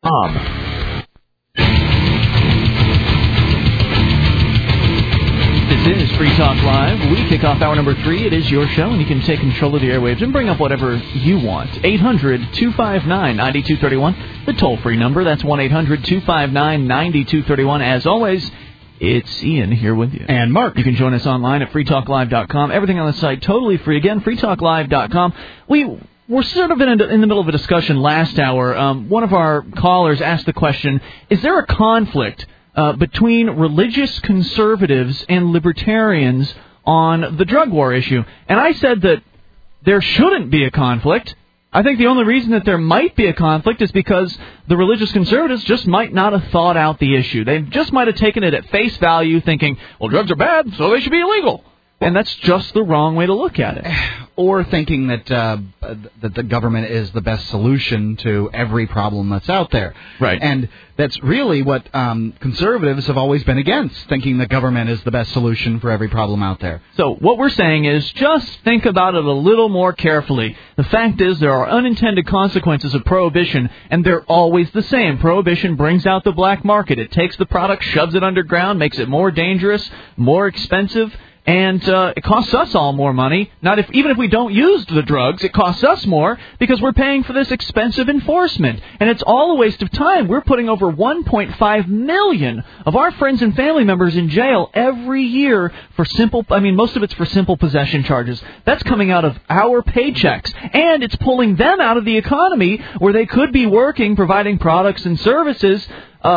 This is Free Talk Live. We kick off hour number 3. It is your show, and you can take control of the airwaves and bring up whatever you want. 800-259-9231, the toll-free number. That's 1-800-259-9231. As always, it's Ian here with you. And Mark. You can join us online at freetalklive.com. Everything on the site totally free. Again, freetalklive.com. We're sort of in the middle of a discussion last hour. One of our callers asked the question, is there a conflict between religious conservatives and libertarians on the drug war issue? And I said that there shouldn't be a conflict. I think the only reason that there might be a conflict is because the religious conservatives just might not have thought out the issue. They just might have taken it at face value, thinking, well, drugs are bad, so they should be illegal. And that's just the wrong way to look at it. Or thinking that the government is the best solution to every problem that's out there. Right. And that's really what conservatives have always been against, thinking the government is the best solution for every problem out there. So what we're saying is just think about it a little more carefully. The fact is there are unintended consequences of prohibition, and they're always the same. Prohibition brings out the black market. It takes the product, shoves it underground, makes it more dangerous, more expensive. And it costs us all more money. Even if we don't use the drugs, it costs us more because we're paying for this expensive enforcement. And it's all a waste of time. We're putting over 1.5 million of our friends and family members in jail every year for most of it's for simple possession charges. That's coming out of our paychecks. And it's pulling them out of the economy where they could be working, providing products and services.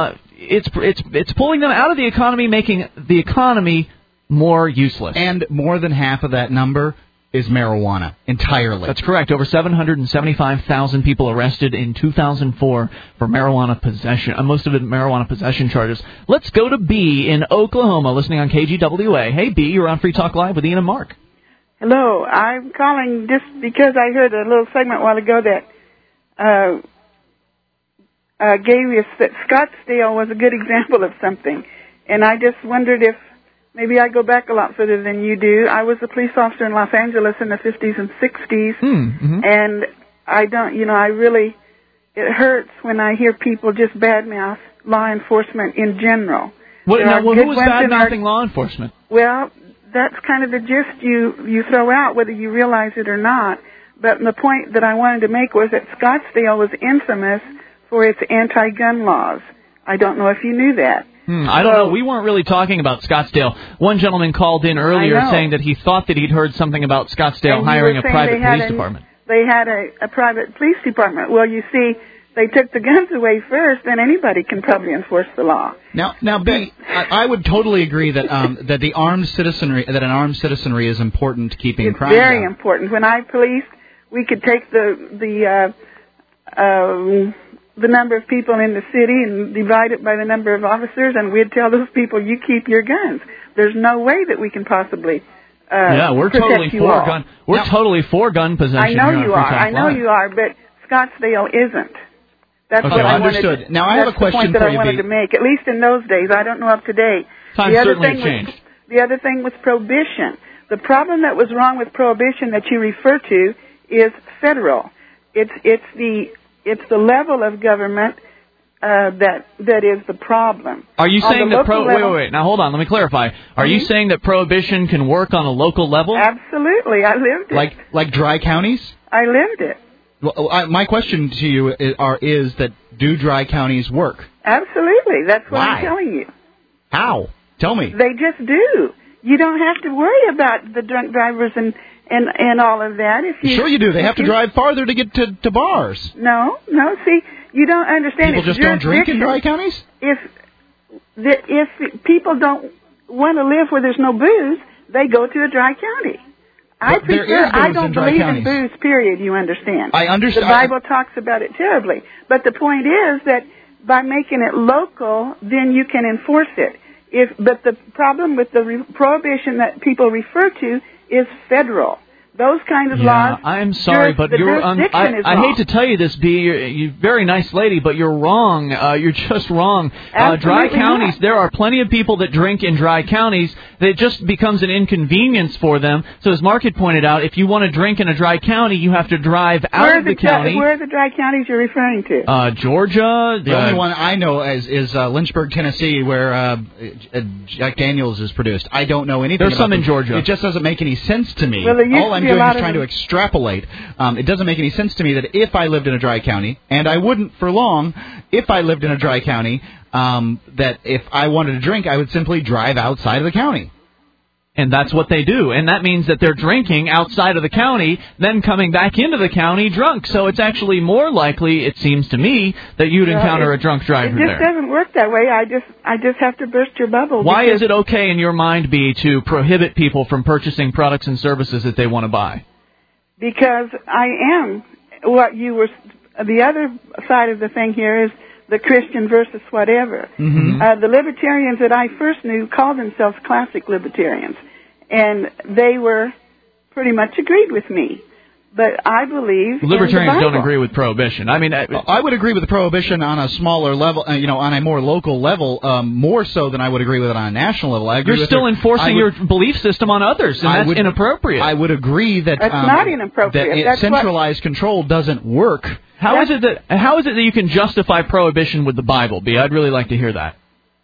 It's pulling them out of the economy, making the economy more useless. And more than half of that number is marijuana, entirely. That's correct. Over 775,000 people arrested in 2004 for marijuana possession. Most of it marijuana possession charges. Let's go to B in Oklahoma, listening on KGWA. Hey, B, you're on Free Talk Live with Ian and Mark. Hello. I'm calling just because I heard a little segment a while ago that gave us that Scottsdale was a good example of something. And I just wondered if maybe I go back a lot further than you do. I was a police officer in Los Angeles in the 50s and 60s, and it hurts when I hear people just badmouth law enforcement in general. Who was bad-mouthing law enforcement? Well, that's kind of the gist you throw out, whether you realize it or not. But the point that I wanted to make was that Scottsdale was infamous for its anti-gun laws. I don't know if you knew that. I don't know. We weren't really talking about Scottsdale. One gentleman called in earlier saying that he thought that he'd heard something about Scottsdale hiring a private police department. They had a private police department. Well, you see, they took the guns away first, then anybody can probably enforce the law. Now, Ben, I would totally agree that that an armed citizenry is important to keeping crime down. It's very important. When I policed, we could take the number of people in the city and divide it by the number of officers, and we'd tell those people, you keep your guns. There's no way that we can possibly we're totally for gun. We're totally for gun possession. I know you are. I know you are, but Scottsdale isn't. That's okay, what I understood. wanted. Now I have a question for you. That's the point that I wanted to make. At least in those days, I don't know up to date. Times certainly have changed. The other thing was prohibition. The problem that was wrong with prohibition that you refer to is federal. It's the level of government that is the problem. Are you saying that wait, now hold on, let me clarify. Are you saying that prohibition can work on a local level? Absolutely, I lived it. Like dry counties? I lived it. Well, my question to you is that do dry counties work? Absolutely, that's what Why? I'm telling you. How? Tell me. They just do. You don't have to worry about the drunk drivers and all of that. Sure you do. They have to drive farther to get to bars. No. See, you don't understand. People just don't drink in dry counties? If people don't want to live where there's no booze, they go to a dry county. I don't believe in booze, period, you understand. I understand. The Bible talks about it terribly. But the point is that by making it local, then you can enforce it. But the problem with the prohibition that people refer to is federal. those kind of laws. I'm sorry, but you're. I hate to tell you this, B. You're very nice lady, but you're wrong. You're just wrong. Dry counties. There are plenty of people that drink in dry counties. It just becomes an inconvenience for them. So as Mark had pointed out, if you want to drink in a dry county, you have to drive out of the county. Where are the dry counties you're referring to? Georgia. The only one I know is Lynchburg, Tennessee, where Jack Daniels is produced. I don't know anything. There's some in Georgia. It just doesn't make any sense to me. Well, all I'm doing is trying to extrapolate. It doesn't make any sense to me that if I lived in a dry county, and I wouldn't for long, if I lived in a dry county, that if I wanted to drink, I would simply drive outside of the county. And that's what they do. And that means that they're drinking outside of the county, then coming back into the county drunk. So it's actually more likely, it seems to me, that you'd encounter a drunk driver there. It just doesn't work that way. I just have to burst your bubble. Why is it okay in your mind, B, to prohibit people from purchasing products and services that they want to buy? Because I am what you were. The other side of the thing here is the Christian versus whatever. Mm-hmm. The libertarians that I first knew called themselves classic libertarians, and they were pretty much agreed with me. But I believe libertarians don't agree with prohibition. I mean, I would agree with the prohibition on a smaller level, on a more local level, more so than I would agree with it on a national level. I agree You're still enforcing your belief system on others, and that's inappropriate. I would agree that that's not inappropriate. That centralized control doesn't work. How is it that you can justify prohibition with the Bible, B? I'd really like to hear that.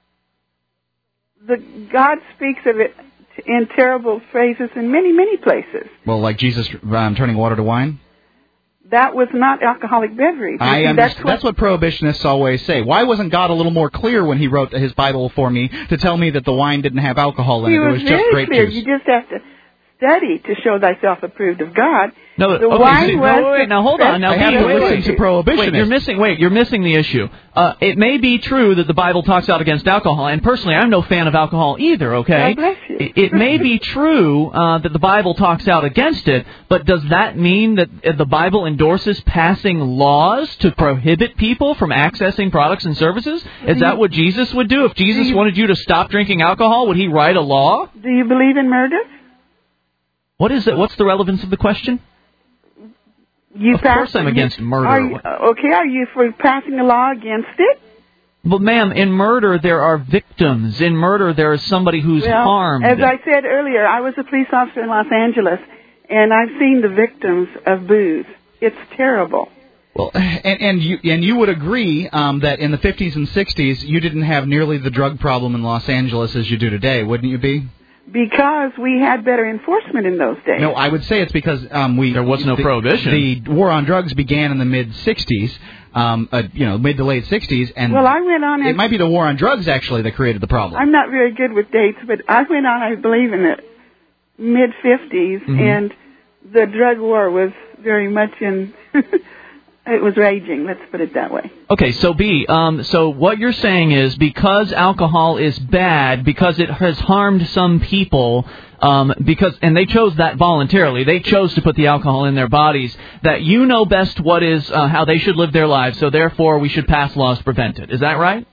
God speaks of it in terrible phrases in many, many places. Well, like Jesus turning water to wine? That was not alcoholic beverage. I understand. That's what prohibitionists always say. Why wasn't God a little more clear when he wrote his Bible for me to tell me that the wine didn't have alcohol in it? It was just grape juice. You just have to study to show thyself approved of God. No, the wine was... Now hold on. Now, I have to listen to prohibitionists. You're missing the issue. It may be true that the Bible talks out against alcohol, and personally, I'm no fan of alcohol either, okay? God bless you. It may be true that the Bible talks out against it, but does that mean that the Bible endorses passing laws to prohibit people from accessing products and services? Is that what Jesus would do? If Jesus wanted you to stop drinking alcohol, would he write a law? Do you believe in murder? What is it? What's the relevance of the question? Of course I'm against murder. Are you for passing a law against it? Well, ma'am, in murder there are victims. In murder there is somebody who's harmed. As I said earlier, I was a police officer in Los Angeles, and I've seen the victims of booze. It's terrible. Well, and you would agree that in the 50s and 60s you didn't have nearly the drug problem in Los Angeles as you do today, wouldn't you be? Because we had better enforcement in those days. No, I would say it's because there was no prohibition. The war on drugs began in the mid-'60s, mid to late 60s, and I went on. It might be the war on drugs actually that created the problem. I'm not very good with dates, but I went on, I believe, in the mid-'50s, and the drug war was very much in. It was raging, let's put it that way. Okay, so B, so what you're saying is because alcohol is bad, because it has harmed some people, and they chose that voluntarily, they chose to put the alcohol in their bodies, that you know best what is, how they should live their lives, so therefore we should pass laws to prevent it. Is that right?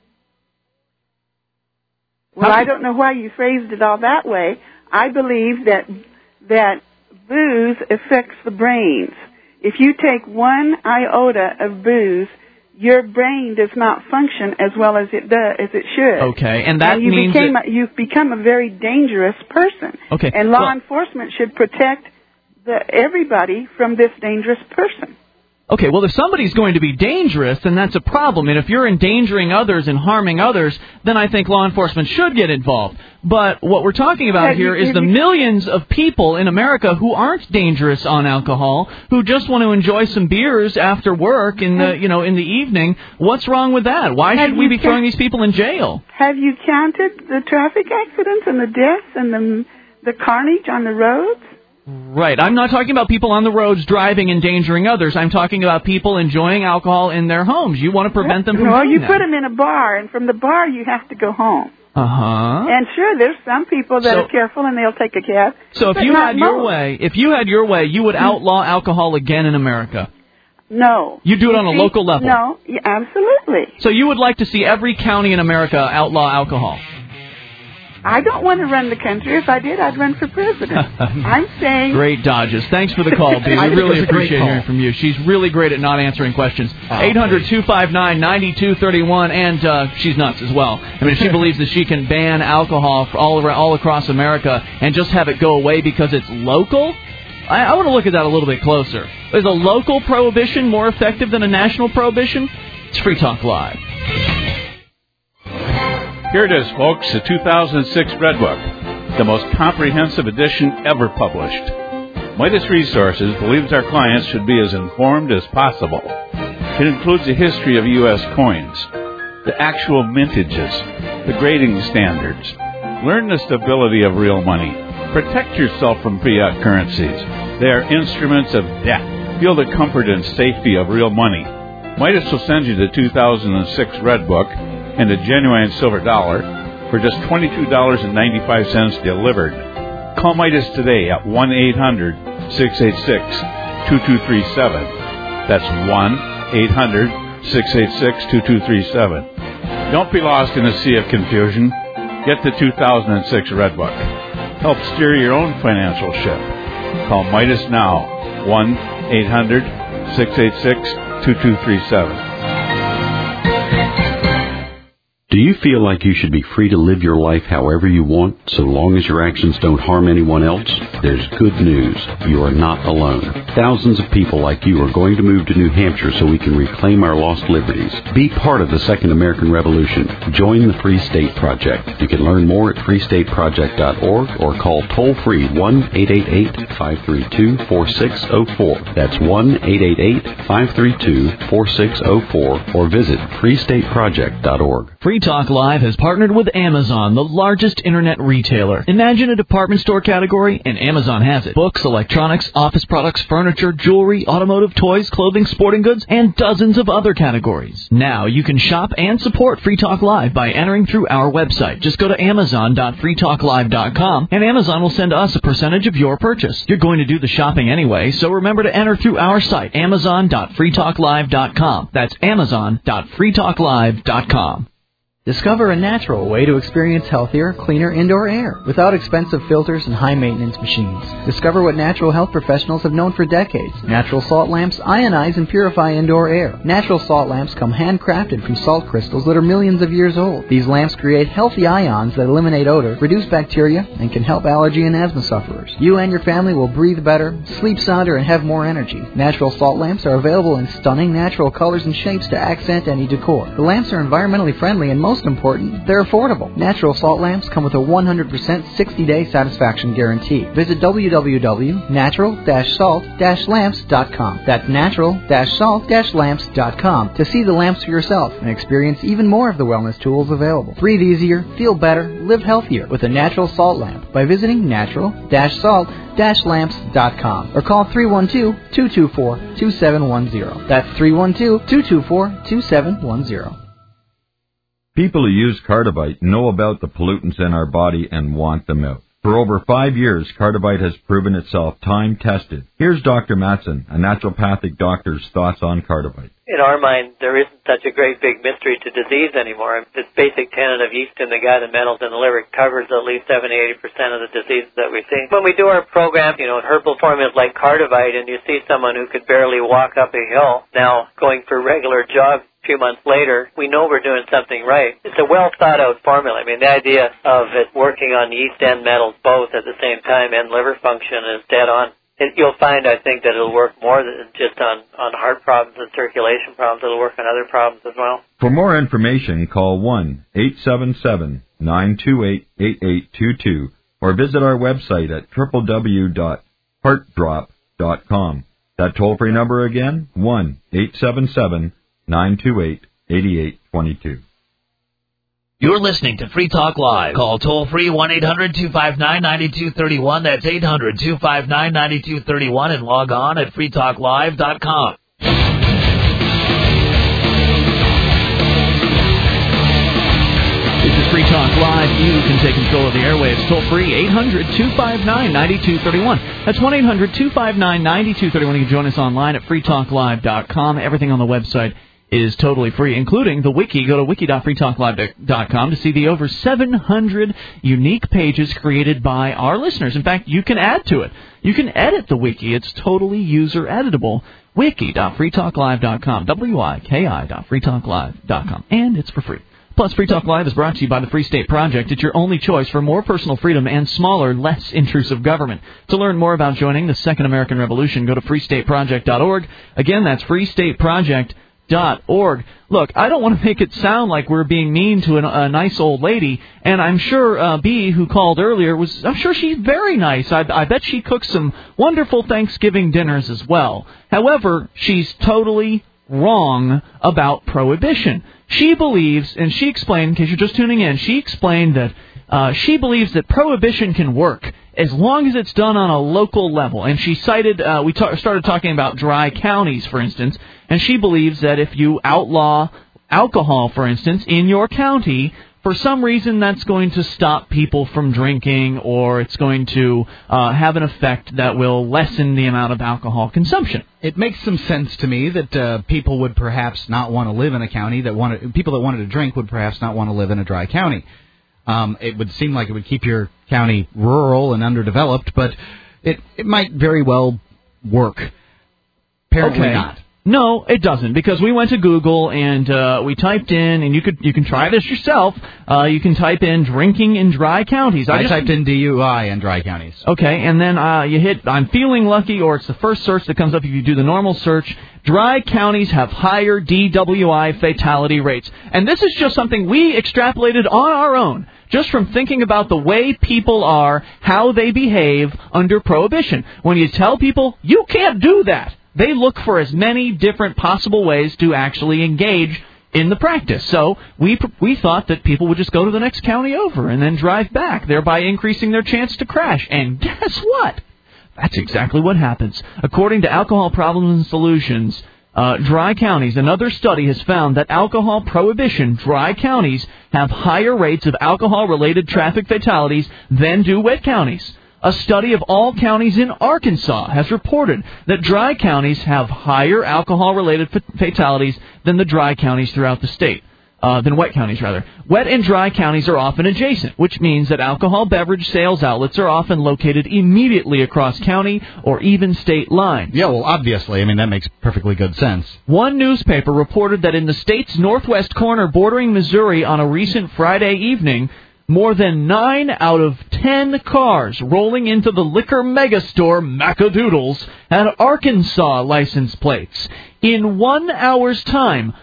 Well, I don't know why you phrased it all that way. I believe that booze affects the brains. If you take one iota of booze, your brain does not function as well as it should. Okay, and that means you've become a very dangerous person. Okay, and law enforcement should protect everybody from this dangerous person. Okay, well, if somebody's going to be dangerous, then that's a problem. And if you're endangering others and harming others, then I think law enforcement should get involved. But what we're talking about here is the millions of people in America who aren't dangerous on alcohol, who just want to enjoy some beers after work in the evening. What's wrong with that? Why should we be throwing these people in jail? Have you counted the traffic accidents and the deaths and the carnage on the roads? Right. I'm not talking about people on the roads driving, endangering others. I'm talking about people enjoying alcohol in their homes. You want to prevent them from doing that. You put them in a bar, and from the bar you have to go home. Uh-huh. And sure, there's some people that are careful and they'll take a cab. So if you had your way, you would outlaw alcohol again in America. No. You do it on a local level. No, absolutely. So you would like to see every county in America outlaw alcohol? I don't want to run the country. If I did, I'd run for president. I'm saying... Great dodges. Thanks for the call, Bea. We really appreciate hearing from you. She's really great at not answering questions. 800-259-9231, and she's nuts as well. I mean, she believes that she can ban alcohol all across America and just have it go away because it's local. I want to look at that a little bit closer. Is a local prohibition more effective than a national prohibition? It's Free Talk Live. Here it is, folks, the 2006 Red Book, the most comprehensive edition ever published. Midas Resources believes our clients should be as informed as possible. It includes a history of U.S. coins, the actual mintages, the grading standards. Learn the stability of real money. Protect yourself from fiat currencies. They are instruments of debt. Feel the comfort and safety of real money. Midas will send you the 2006 Red Book and a genuine silver dollar for just $22.95 delivered. Call Midas today at 1-800-686-2237. That's 1-800-686-2237. Don't be lost in a sea of confusion. Get the 2006 Red Book. Help steer your own financial ship. Call Midas now, 1-800-686-2237. Do you feel like you should be free to live your life however you want, so long as your actions don't harm anyone else? There's good news. You are not alone. Thousands of people like you are going to move to New Hampshire so we can reclaim our lost liberties. Be part of the Second American Revolution. Join the Free State Project. You can learn more at freestateproject.org or call toll-free 1-888-532-4604. That's 1-888-532-4604 or visit freestateproject.org. Free Talk Live has partnered with Amazon, the largest internet retailer. Imagine a department store category, and Amazon has it. Books, electronics, office products, furniture, jewelry, automotive, toys, clothing, sporting goods, and dozens of other categories. Now you can shop and support Free Talk Live by entering through our website. Just go to amazon.freetalklive.com, and Amazon will send us a percentage of your purchase. You're going to do the shopping anyway, so remember to enter through our site, amazon.freetalklive.com. That's amazon.freetalklive.com. Discover a natural way to experience healthier, cleaner indoor air without expensive filters and high-maintenance machines. Discover what natural health professionals have known for decades. Natural salt lamps ionize and purify indoor air. Natural salt lamps come handcrafted from salt crystals that are millions of years old. These lamps create healthy ions that eliminate odor, reduce bacteria, and can help allergy and asthma sufferers. You and your family will breathe better, sleep sounder, and have more energy. Natural salt lamps are available in stunning natural colors and shapes to accent any decor. The lamps are environmentally friendly and most important, they're affordable. Natural salt lamps come with a 100% 60-day satisfaction guarantee. Visit www.natural-salt-lamps.com. That's natural-salt-lamps.com to see the lamps for yourself and experience even more of the wellness tools available. Breathe easier, feel better, live healthier with a natural salt lamp by visiting natural-salt-lamps.com or call 312-224-2710. That's 312-224-2710. People who use Cardivite know about the pollutants in our body and want them out. For over 5 years, Cardivite has proven itself time-tested. Here's Dr. Matson, a naturopathic doctor's thoughts on Cardivite. In our mind, there isn't such a great big mystery to disease anymore. This basic tenet of yeast in the gut and metals in the liver covers at least 70-80% of the diseases that we see. When we do our program, herbal formulas like Cardivite, and you see someone who could barely walk up a hill now going for regular jogs, a few months later, we know we're doing something right. It's a well-thought-out formula. I mean, the idea of it working on yeast and metals both at the same time and liver function is dead on. You'll find, I think, that it'll work more than just on heart problems and circulation problems. It'll work on other problems as well. For more information, call 1-877-928-8822 or visit our website at www.heartdrop.com. That toll-free number again, 1-877-928-8822. You're listening to Free Talk Live. Call toll-free 1-800-259-9231. That's 800-259-9231 and log on at freetalklive.com. This is Free Talk Live. You can take control of the airwaves toll-free, 800-259-9231. That's 1-800-259-9231. You can join us online at freetalklive.com. Everything on the website is totally free, including the wiki. Go to wiki.freetalklive.com to see the over 700 unique pages created by our listeners. In fact, you can add to it. You can edit the wiki. It's totally user editable. Wiki.freetalklive.com. wiki.freetalklive.com. And it's for free. Plus, Free Talk Live is brought to you by the Free State Project. It's your only choice for more personal freedom and smaller, less intrusive government. To learn more about joining the Second American Revolution, go to freestateproject.org. Again, that's freestateproject.org. Look, I don't want to make it sound like we're being mean to a nice old lady, and I'm sure B, who called earlier, I'm sure she's very nice. I bet she cooks some wonderful Thanksgiving dinners as well. However, she's totally wrong about prohibition. She believes, and she explained, in case you're just tuning in, she explained that she believes that prohibition can work as long as it's done on a local level. And she cited, started talking about dry counties, for instance, and she believes that if you outlaw alcohol, for instance, in your county, for some reason that's going to stop people from drinking, or it's going to have an effect that will lessen the amount of alcohol consumption. It makes some sense to me that people would perhaps not want to live in a county people that wanted to drink would perhaps not want to live in a dry county. It would seem like it would keep your county rural and underdeveloped, but it might very well work. Apparently not. No, it doesn't, because we went to Google and we typed in, and you can try this yourself. You can type in drinking in dry counties. I typed in DUI in dry counties. Okay, and then you hit I'm feeling lucky, or it's the first search that comes up if you do the normal search. Dry counties have higher DWI fatality rates. And this is just something we extrapolated on our own, just from thinking about the way people are, how they behave under prohibition. When you tell people, you can't do that, they look for as many different possible ways to actually engage in the practice. So we thought that people would just go to the next county over and then drive back, thereby increasing their chance to crash. And guess what? That's exactly what happens. According to Alcohol Problems and Solutions, dry counties, another study has found that alcohol prohibition, dry counties have higher rates of alcohol-related traffic fatalities than do wet counties. A study of all counties in Arkansas has reported that dry counties have higher alcohol-related fatalities than the dry counties throughout the state. Than wet counties, rather. Wet and dry counties are often adjacent, which means that alcohol beverage sales outlets are often located immediately across county or even state lines. Yeah, well, obviously. I mean, that makes perfectly good sense. One newspaper reported that in the state's northwest corner bordering Missouri on a recent Friday evening, more than 9 out of 10 cars rolling into the liquor megastore Macadoodles had Arkansas license plates. In 1 hour's time,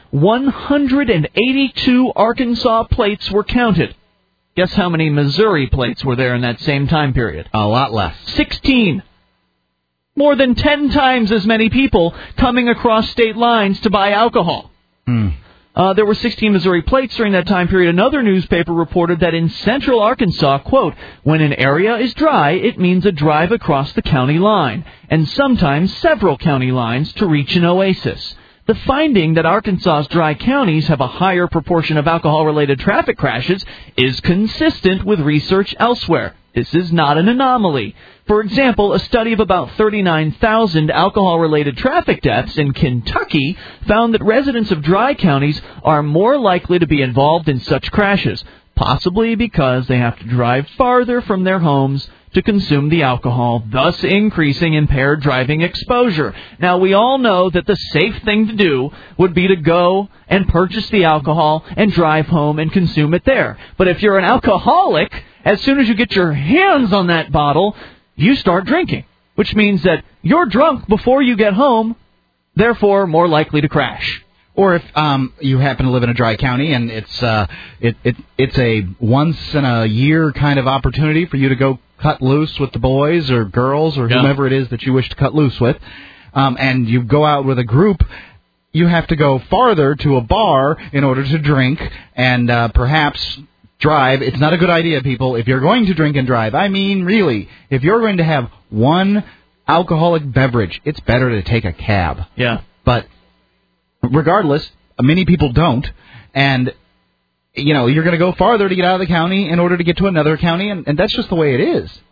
182 Arkansas plates were counted. Guess how many Missouri plates were there in that same time period? A lot less. 16. More than 10 times as many people coming across state lines to buy alcohol. There were 16 Missouri plates during that time period. Another newspaper reported that in central Arkansas, quote, when an area is dry, it means a drive across the county line, and sometimes several county lines to reach an oasis. The finding that Arkansas's dry counties have a higher proportion of alcohol-related traffic crashes is consistent with research elsewhere. This is not an anomaly. For example, a study of about 39,000 alcohol-related traffic deaths in Kentucky found that residents of dry counties are more likely to be involved in such crashes, possibly because they have to drive farther from their homes to consume the alcohol, thus increasing impaired driving exposure. Now, we all know that the safe thing to do would be to go and purchase the alcohol and drive home and consume it there. But if you're an alcoholic, as soon as you get your hands on that bottle, you start drinking, which means that you're drunk before you get home, therefore more likely to crash. Or if you happen to live in a dry county and it's a once-in-a-year kind of opportunity for you to go cut loose with the boys or girls or whomever it is that you wish to cut loose with, and you go out with a group, you have to go farther to a bar in order to drink and perhaps drive. It's not a good idea, people. If you're going to drink and drive, I mean, really, if you're going to have one alcoholic beverage, it's better to take a cab. Yeah. But regardless, many people don't, and you're going to go farther to get out of the county in order to get to another county, and that's just the way it is.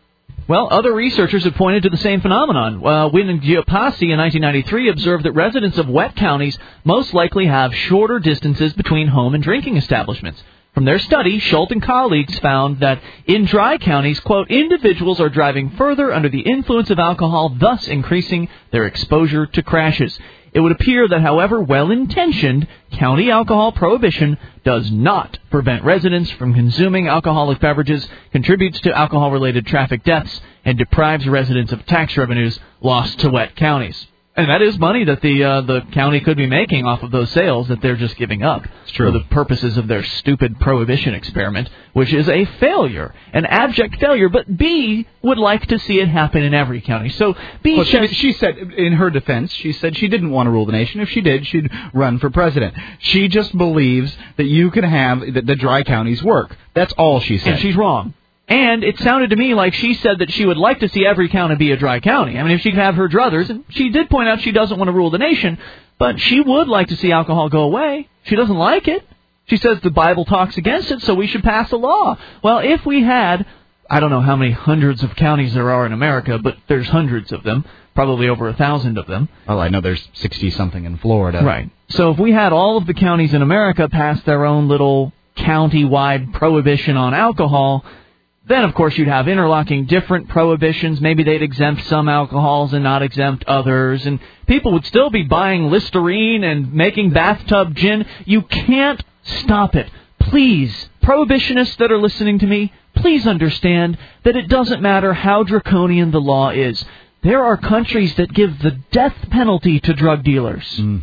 Well, other researchers have pointed to the same phenomenon. Wynn and Giopassi in 1993 observed that residents of wet counties most likely have shorter distances between home and drinking establishments. From their study, Schultz and colleagues found that in dry counties, quote, individuals are driving further under the influence of alcohol, thus increasing their exposure to crashes. It would appear that, however well-intentioned, county alcohol prohibition does not prevent residents from consuming alcoholic beverages, contributes to alcohol-related traffic deaths, and deprives residents of tax revenues lost to wet counties. And that is money that the county could be making off of those sales that they're just giving up for the purposes of their stupid prohibition experiment, which is a failure, an abject failure. But B would like to see it happen in every county. So B says, she said, in her defense, she said she didn't want to rule the nation. If she did, she'd run for president. She just believes that you can have the dry counties work. That's all she said. And she's wrong. And it sounded to me like she said that she would like to see every county be a dry county. I mean, if she could have her druthers, and she did point out she doesn't want to rule the nation, but she would like to see alcohol go away. She doesn't like it. She says the Bible talks against it, so we should pass a law. Well, if we had, I don't know how many hundreds of counties there are in America, but there's hundreds of them, probably over 1,000 of them. Well, I know there's 60-something in Florida. Right. So if we had all of the counties in America pass their own little county-wide prohibition on alcohol, then, of course, you'd have interlocking different prohibitions. Maybe they'd exempt some alcohols and not exempt others. And people would still be buying Listerine and making bathtub gin. You can't stop it. Please, prohibitionists that are listening to me, please understand that it doesn't matter how draconian the law is. There are countries that give the death penalty to drug dealers.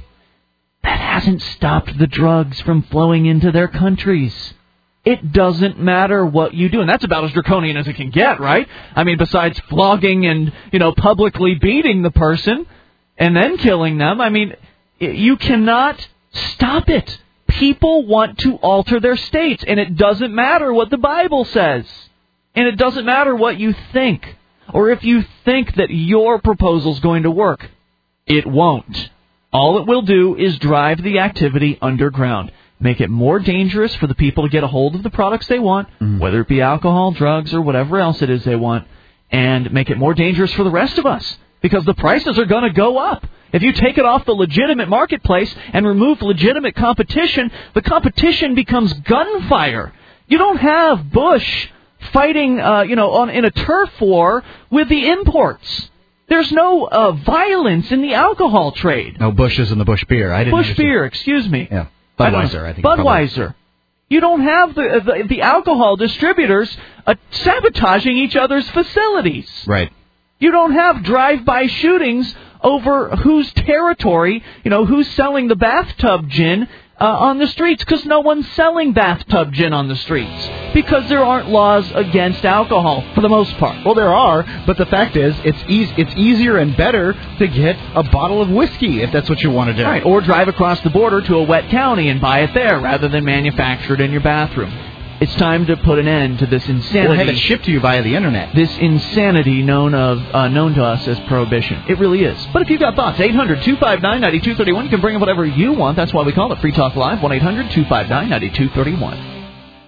That hasn't stopped the drugs from flowing into their countries. It doesn't matter what you do. And that's about as draconian as it can get, right? I mean, besides flogging and, publicly beating the person and then killing them, I mean, you cannot stop it. People want to alter their states, and it doesn't matter what the Bible says. And it doesn't matter what you think, or if you think that your proposal's going to work. It won't. All it will do is drive the activity underground. Make it more dangerous for the people to get a hold of the products they want, whether it be alcohol, drugs, or whatever else it is they want, and make it more dangerous for the rest of us, because the prices are going to go up. If you take it off the legitimate marketplace and remove legitimate competition, the competition becomes gunfire. You don't have Bush fighting, in a turf war with the imports. There's no violence in the alcohol trade. No Bushes in the Bush beer. Bush beer, excuse me. Yeah. Budweiser, I think. Budweiser. You don't have the alcohol distributors sabotaging each other's facilities. Right. You don't have drive-by shootings over whose territory, who's selling the bathtub gin on the streets, because no one's selling bathtub gin on the streets, because there aren't laws against alcohol for the most part. Well, there are, but the fact is, it's easier and better to get a bottle of whiskey if that's what you want to do. Right, or drive across the border to a wet county and buy it there rather than manufactured in your bathroom. It's time to put an end to this insanity. Or have it shipped to you via the internet. This insanity known to us as prohibition. It really is. But if you've got thoughts, 800-259-9231. You can bring up whatever you want. That's why we call it Free Talk Live. 1-800-259-9231.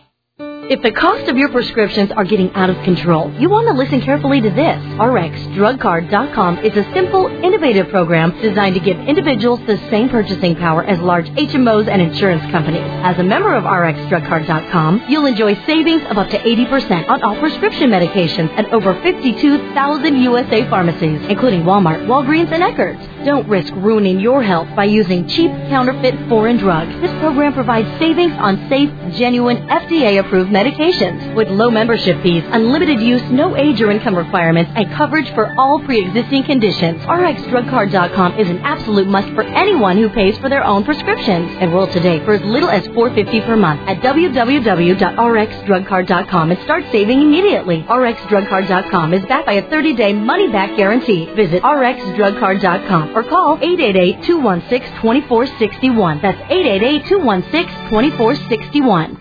If the cost of your prescriptions are getting out of control, you want to listen carefully to this. RxDrugCard.com is a simple, innovative program designed to give individuals the same purchasing power as large HMOs and insurance companies. As a member of RxDrugCard.com, you'll enjoy savings of up to 80% on all prescription medications at over 52,000 USA pharmacies, including Walmart, Walgreens, and Eckerd's. Don't risk ruining your health by using cheap, counterfeit, foreign drugs. This program provides savings on safe, genuine, FDA-approved medications with low membership fees, unlimited use, no age or income requirements, and coverage for all pre-existing conditions. RxDrugCard.com is an absolute must for anyone who pays for their own prescriptions. Enroll today for as little as $4.50 per month at www.rxdrugcard.com and start saving immediately. RxDrugCard.com is backed by a 30-day money-back guarantee. Visit RxDrugCard.com or call 888-216-2461. That's 888-216-2461.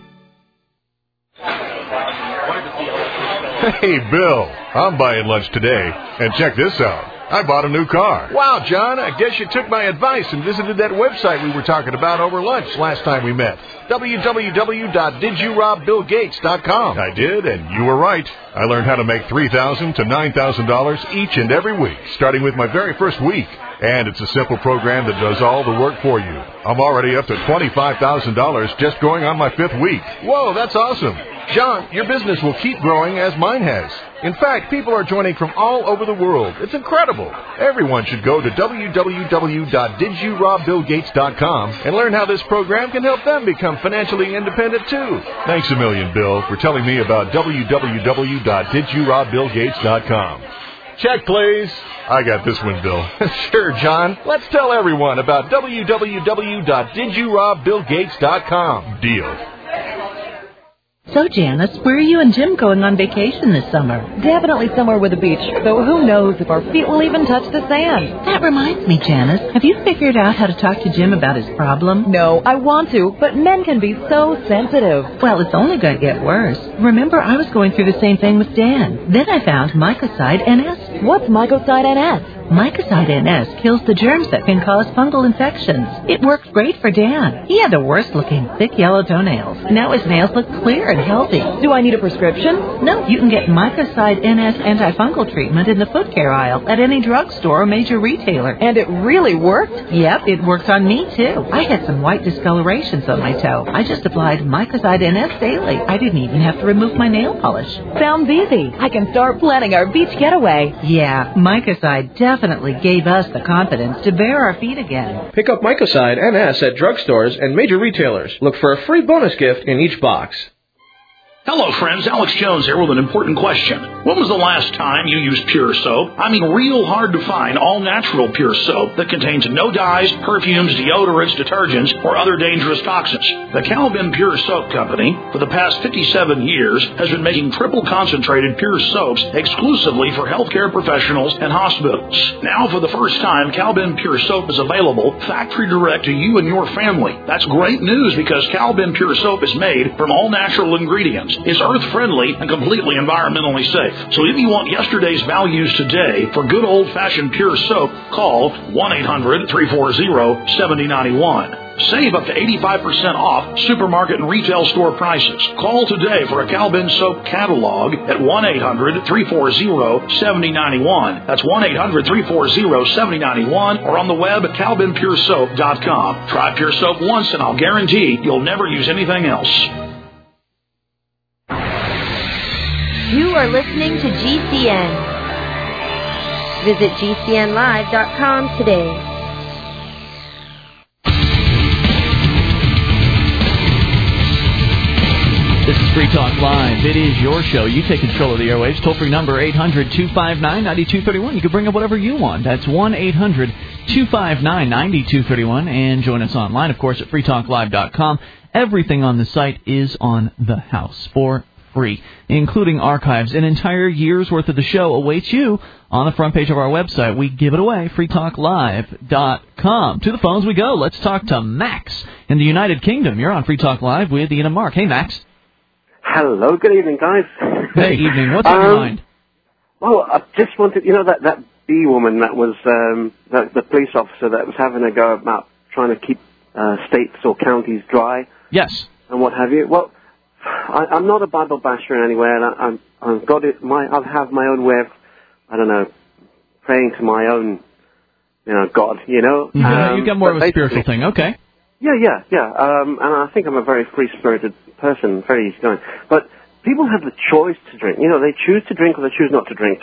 Hey, Bill, I'm buying lunch today. And check this out. I bought a new car. Wow, John, I guess you took my advice and visited that website we were talking about over lunch last time we met. www.didyourobBillGates.com. I did, and you were right. I learned how to make $3,000 to $9,000 each and every week, starting with my very first week. And it's a simple program that does all the work for you. I'm already up to $25,000 just going on my 5th week. Whoa, that's awesome. John, your business will keep growing as mine has. In fact, people are joining from all over the world. It's incredible. Everyone should go to www.didyourobBillGates.com and learn how this program can help them become financially independent too. Thanks a million, Bill, for telling me about www.didyourobBillGates.com. Check, please. I got this one, Bill. Sure, John. Let's tell everyone about www.didyourobBillGates.com. Deal. So, Janice, where are you and Jim going on vacation this summer? Definitely somewhere with a beach, though who knows if our feet will even touch the sand. That reminds me, Janice, have you figured out how to talk to Jim about his problem? No, I want to, but men can be so sensitive. Well, it's only going to get worse. Remember, I was going through the same thing with Dan. Then I found Mycoside NS. What's Mycoside NS? Mycoside NS kills the germs that can cause fungal infections. It worked great for Dan. He had the worst-looking, thick yellow toenails. Now his nails look clear and healthy. Do I need a prescription? No, you can get Mycoside NS antifungal treatment in the foot care aisle at any drugstore or major retailer. And it really worked? Yep, it worked on me, too. I had some white discolorations on my toe. I just applied Mycoside NS daily. I didn't even have to remove my nail polish. Sounds easy. I can start planning our beach getaway. Yeah, Mycoside definitely gave us the confidence to bare our feet again. Pick up Mycoside NS at drugstores and major retailers. Look for a free bonus gift in each box. Hello, friends. Alex Jones here with an important question. When was the last time you used Pure Soap? I mean, real hard to find all-natural Pure Soap that contains no dyes, perfumes, deodorants, detergents, or other dangerous toxins. The Calvin Pure Soap Company, for the past 57 years, has been making triple-concentrated Pure Soaps exclusively for healthcare professionals and hospitals. Now, for the first time, Calvin Pure Soap is available factory direct to you and your family. That's great news because Calvin Pure Soap is made from all-natural ingredients. It's earth-friendly and completely environmentally safe. So if you want yesterday's values today for good old-fashioned Pure Soap, call 1-800-340-7091. Save up to 85% off supermarket and retail store prices. Call today for a Calvin Soap catalog at 1-800-340-7091. That's 1-800-340-7091 or on the web at CalvinPureSoap.com. Try Pure Soap once and I'll guarantee you'll never use anything else. You are listening to GCN. Visit GCNlive.com today. This is Free Talk Live. It is your show. You take control of the airwaves. Toll-free number 800-259-9231. You can bring up whatever you want. That's 1-800-259-9231. And join us online, of course, at freetalklive.com. Everything on the site is on the house for free, including archives. An entire year's worth of the show awaits you on the front page of our website. We give it away, freetalklive.com. To the phones we go. Let's talk to Max in the United Kingdom. You're on Free Talk Live with Ian and Mark. Hey, Max. Hello. Good evening, guys. Hey, evening. What's on your mind? Well, I just wanted, that B woman that was the police officer that was having a go about trying to keep states or counties dry. Yes. And what have you. Well, I'm not a Bible basher in any way, and I've got it. I have my own way of, praying to my own, God. You got more of a spiritual thing. Okay. Yeah. And I think I'm a very free-spirited person, very easygoing. But people have the choice to drink. They choose to drink or they choose not to drink.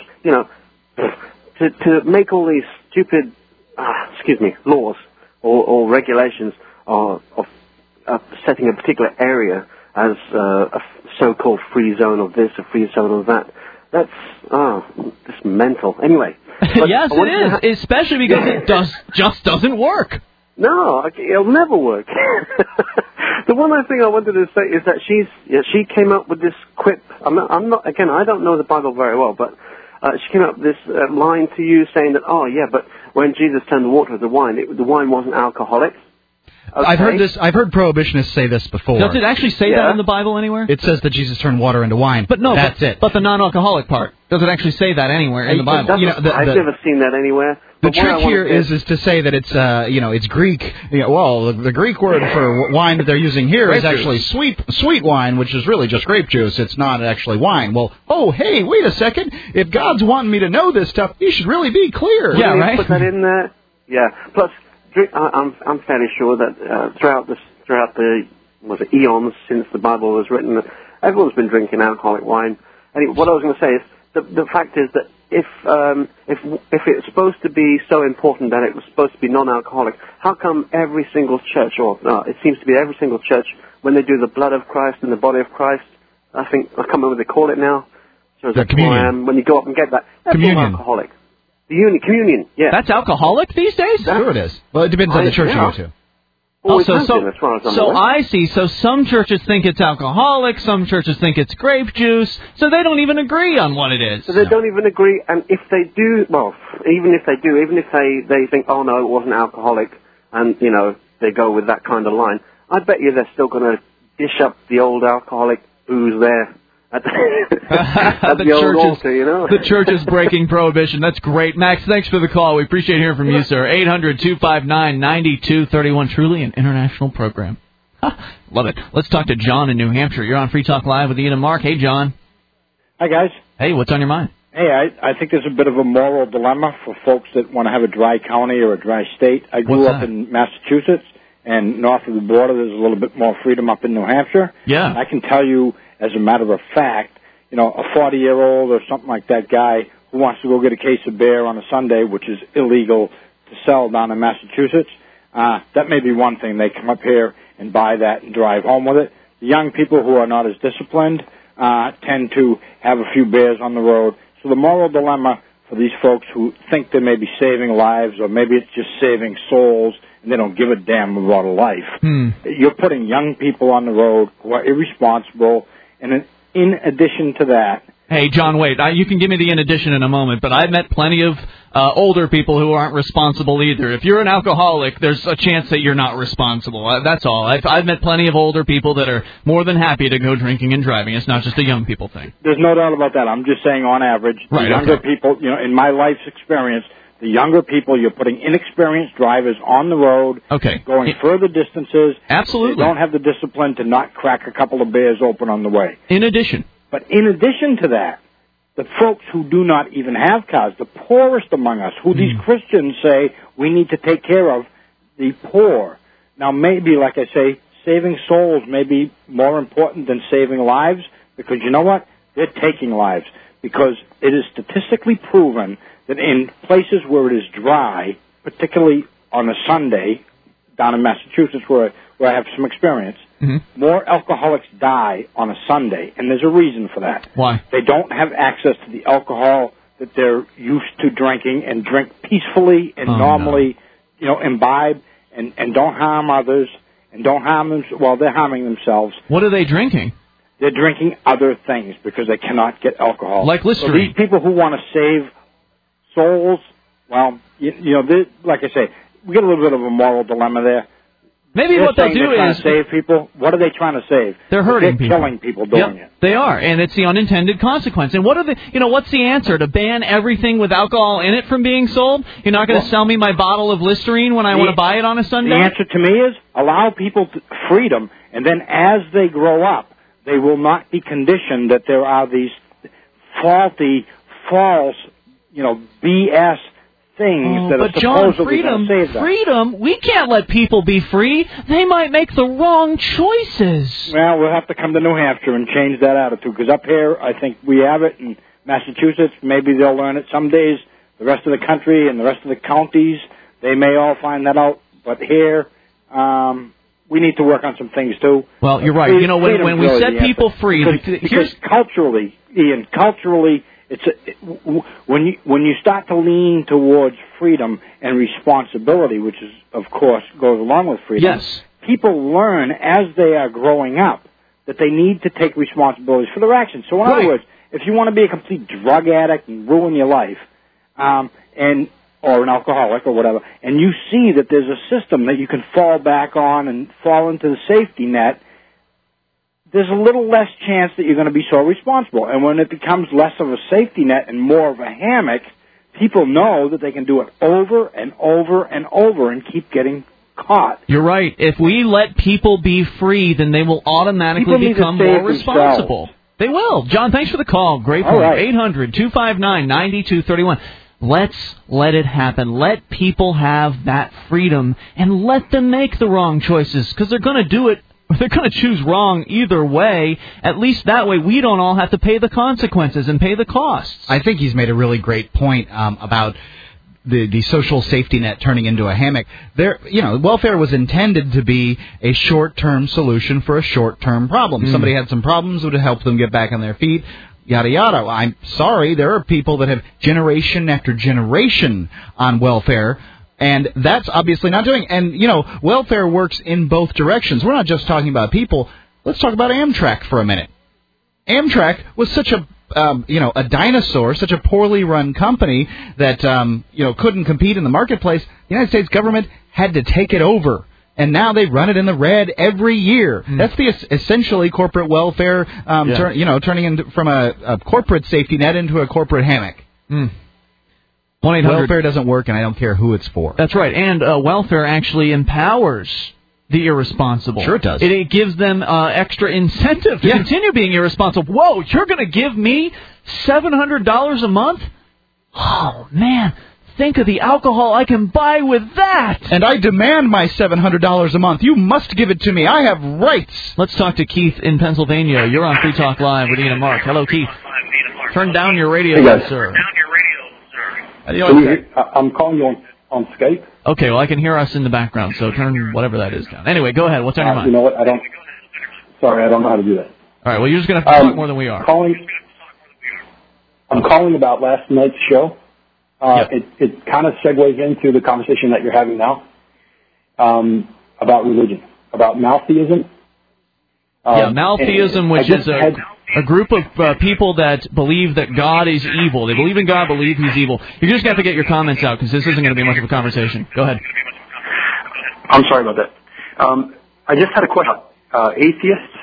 To make all these stupid, laws or regulations of setting a particular area as a so-called free zone of this, a free zone of that. That's just mental. Anyway. Yes, it is, especially because it just doesn't work. No, it'll never work. The one thing I wanted to say is that she came up with this quip. I don't know the Bible very well, but she came up with this line to you saying that, but when Jesus turned the water into wine, the wine wasn't alcoholic. I've heard this. I've heard prohibitionists say this before. Does it actually say that in the Bible anywhere? It says that Jesus turned water into wine. But no, that's it. But the non-alcoholic part, does it actually say that anywhere in the Bible? I've never seen that anywhere. The trick here is to say that it's it's Greek. Well, the Greek word for wine that they're using here is actually sweet wine, which is really just grape juice. It's not actually wine. Well, hey, wait a second. If God's wanting me to know this stuff, He should really be clear. Yeah, right. Put that in there. Yeah. Plus, I'm fairly sure that throughout the eons since the Bible was written, everyone's been drinking alcoholic wine. And what I was going to say is the fact is that if it's supposed to be so important that it was supposed to be non-alcoholic, how come every single church, it seems to be every single church, when they do the blood of Christ and the body of Christ, I can't remember what they call it now. So the communion. When you go up and get that, that's all alcoholic. The communion, yeah. That's alcoholic these days? Sure it is. Well, it depends on the church you go to. I see. So some churches think it's alcoholic, some churches think it's grape juice, so they don't even agree on what it is. So they don't even agree, and if they do, even if they think, oh no, it wasn't alcoholic, and, they go with that kind of line, I bet you they're still going to dish up the old alcoholic booze there. At the old altar, The church is breaking prohibition. That's great. Max, thanks for the call. We appreciate hearing from you, sir. 800-259-9231. Truly an international program. Love it. Let's talk to John in New Hampshire. You're on Free Talk Live with Ian and Mark. Hey, John. Hi, guys. Hey, what's on your mind? Hey, I think there's a bit of a moral dilemma for folks that want to have a dry county or a dry state. I grew up in Massachusetts, and north of the border there's a little bit more freedom up in New Hampshire. Yeah. And I can tell you, as a matter of fact, a 40-year-old or something like that guy who wants to go get a case of beer on a Sunday, which is illegal to sell down in Massachusetts, that may be one thing. They come up here and buy that and drive home with it. The young people who are not as disciplined tend to have a few beers on the road. So the moral dilemma for these folks who think they may be saving lives, or maybe it's just saving souls, and they don't give a damn about a life. You're putting young people on the road who are irresponsible. And in addition to that... Hey, John, wait. You can give me the in addition in a moment, but I've met plenty of older people who aren't responsible either. If you're an alcoholic, there's a chance that you're not responsible. That's all. I've met plenty of older people that are more than happy to go drinking and driving. It's not just a young people thing. There's no doubt about that. I'm just saying on average, the younger people, in my life's experience, the younger people, you're putting inexperienced drivers on the road, going further distances. Absolutely. They don't have the discipline to not crack a couple of beers open on the way. In addition. But in addition to that, the folks who do not even have cars, the poorest among us, who these Christians say we need to take care of, the poor. Now, maybe, like I say, saving souls may be more important than saving lives, because you know what? They're taking lives. Because it is statistically proven that in places where it is dry, particularly on a Sunday, down in Massachusetts where I have some experience, more alcoholics die on a Sunday, and there's a reason for that. Why? They don't have access to the alcohol that they're used to drinking, and drink peacefully and normally, imbibe and don't harm others and don't harm them while they're harming themselves. What are they drinking? They're drinking other things because they cannot get alcohol. Like Listerine. So these people who want to save souls, well, like I say, we get a little bit of a moral dilemma there. Maybe what they'll do is save people. What are they trying to save? They're hurting people. They're killing people doing it. They are, and it's the unintended consequence. And what's the answer? To ban everything with alcohol in it from being sold? You're not going to sell me my bottle of Listerine when I want to buy it on a Sunday? The answer to me is allow people freedom, and then as they grow up, they will not be conditioned that there are these faulty, false, BS things that are supposedly going to save them. Freedom? We can't let people be free. They might make the wrong choices. Well, we'll have to come to New Hampshire and change that attitude, because up here, I think we have it in Massachusetts. Maybe they'll learn it some days. The rest of the country and the rest of the counties, they may all find that out. But here, we need to work on some things, too. Well, you're right. When we set people free... Because culturally, Ian, when you start to lean towards freedom and responsibility, which is, of course, goes along with freedom, people learn as they are growing up that they need to take responsibilities for their actions. So in other words, if you want to be a complete drug addict and ruin your life, and or an alcoholic or whatever, and you see that there's a system that you can fall back on and fall into the safety net, there's a little less chance that you're going to be so responsible. And when it becomes less of a safety net and more of a hammock, people know that they can do it over and over and over and keep getting caught. You're right. If we let people be free, then they will automatically become more responsible. They will. John, thanks for the call. Great point. Right. 800-259-9231. Let's let it happen. Let people have that freedom and let them make the wrong choices, because they're going to do it. They're going to choose wrong either way. At least that way we don't all have to pay the consequences and pay the costs. I think he's made a really great point about the social safety net turning into a hammock. Welfare was intended to be a short-term solution for a short-term problem. Somebody had some problems, would help them get back on their feet, yada, yada. I'm sorry, there are people that have generation after generation on welfare, and that's obviously not doing. And, welfare works in both directions. We're not just talking about people. Let's talk about Amtrak for a minute. Amtrak was such a dinosaur, such a poorly run company that, couldn't compete in the marketplace. The United States government had to take it over. And now they run it in the red every year. That's essentially corporate welfare, turning from a corporate safety net into a corporate hammock. 1-800 Welfare doesn't work, and I don't care who it's for. That's right. And welfare actually empowers the irresponsible. Sure it does. It gives them extra incentive to continue being irresponsible. Whoa, you're going to give me $700 a month? Oh, man. Think of the alcohol I can buy with that. And I demand my $700 a month. You must give it to me. I have rights. Let's talk to Keith in Pennsylvania. You're on Free Talk Live with Ian and Mark. Hello, Keith. Turn down your radio, sir. How do you like that? I'm calling you on Skype. Okay, well, I can hear us in the background, so turn whatever that is down. Anyway, go ahead. What's on your mind? You know what? I don't know how to do that. All right, well, you're just going to have to talk more than we are. I'm calling about last night's show. It kind of segues into the conversation that you're having now about religion, about Maltheism. Maltheism, which is a group of people that believe that God is evil. They believe in God, believe He's evil. You're just going to have to get your comments out, because this isn't going to be much of a conversation. Go ahead. I'm sorry about that. I just had a question. Atheists.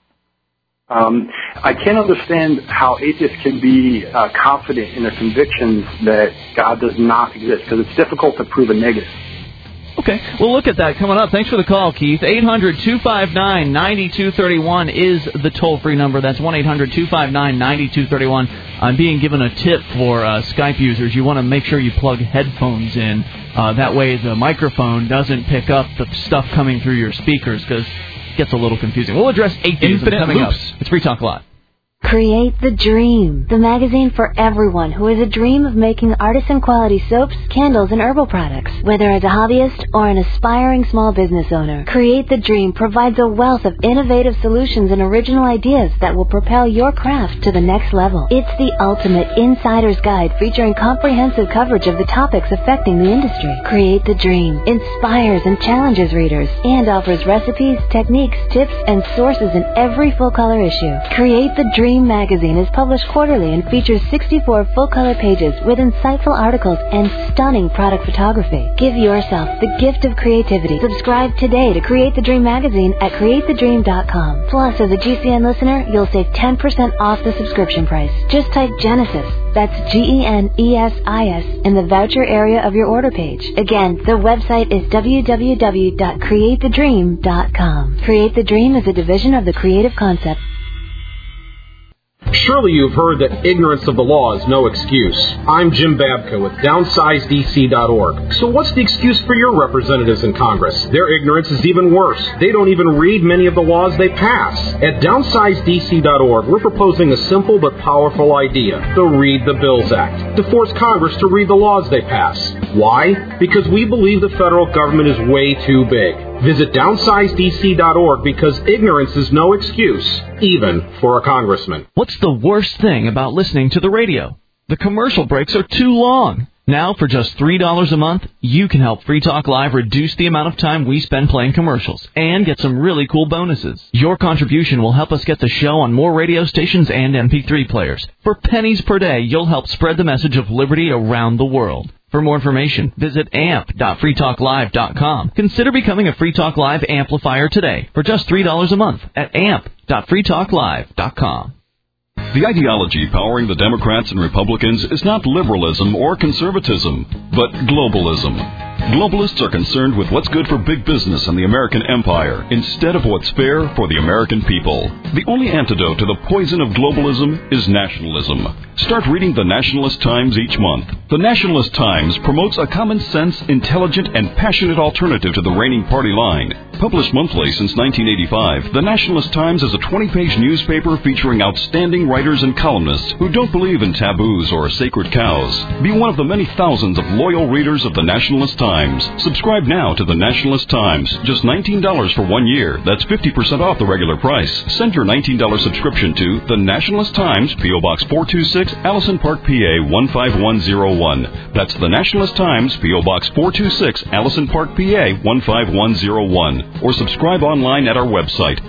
I can't understand how atheists can be confident in their convictions that God does not exist, because it's difficult to prove a negative. Okay, we'll look at that coming up. Thanks for the call, Keith. 800-259-9231 is the toll-free number. That's 1-800-259-9231. I'm being given a tip for Skype users. You want to make sure you plug headphones in. That way the microphone doesn't pick up the stuff coming through your speakers, because it gets a little confusing. We'll address atheism coming up. It's Free Talk Live. Create the Dream, the magazine for everyone who has a dream of making artisan-quality soaps, candles, and herbal products. Whether as a hobbyist or an aspiring small business owner, Create the Dream provides a wealth of innovative solutions and original ideas that will propel your craft to the next level. It's the ultimate insider's guide featuring comprehensive coverage of the topics affecting the industry. Create the Dream inspires and challenges readers and offers recipes, techniques, tips, and sources in every full-color issue. Create the Dream magazine is published quarterly and features 64 full-color pages with insightful articles and stunning product photography. Give yourself the gift of creativity. Subscribe today to Create the Dream magazine at createthedream.com. Plus, as a GCN listener, you'll save 10% off the subscription price. Just type Genesis, that's Genesis, in the voucher area of your order page. Again, the website is www.createthedream.com. Create the Dream is a division of the Creative Concept. Surely you've heard that ignorance of the law is no excuse. I'm Jim Babka with DownsizeDC.org. So what's the excuse for your representatives in Congress? Their ignorance is even worse. They don't even read many of the laws they pass. At DownsizeDC.org, we're proposing a simple but powerful idea, the Read the Bills Act, to force Congress to read the laws they pass. Why? Because we believe the federal government is way too big. Visit DownsizeDC.org because ignorance is no excuse, even for a congressman. What's the worst thing about listening to the radio? The commercial breaks are too long. Now, for just $3 a month, you can help Free Talk Live reduce the amount of time we spend playing commercials and get some really cool bonuses. Your contribution will help us get the show on more radio stations and MP3 players. For pennies per day, you'll help spread the message of liberty around the world. For more information, visit amp.freetalklive.com. Consider becoming a Free Talk Live amplifier today for just $3 a month at amp.freetalklive.com. The ideology powering the Democrats and Republicans is not liberalism or conservatism, but globalism. Globalists are concerned with what's good for big business and the American empire instead of what's fair for the American people. The only antidote to the poison of globalism is nationalism. Start reading the Nationalist Times each month. The Nationalist Times promotes a common-sense, intelligent, and passionate alternative to the reigning party line. Published monthly since 1985, the Nationalist Times is a 20-page newspaper featuring outstanding writers and columnists who don't believe in taboos or sacred cows. Be one of the many thousands of loyal readers of the Nationalist Times. Subscribe now to the Nationalist Times. Just $19 for 1 year. That's 50% off the regular price. Send your $19 subscription to the Nationalist Times, P.O. Box 426, Allison Park, PA 15101. That's the Nationalist Times, P.O. Box 426, Allison Park, PA 15101. Or subscribe online at our website,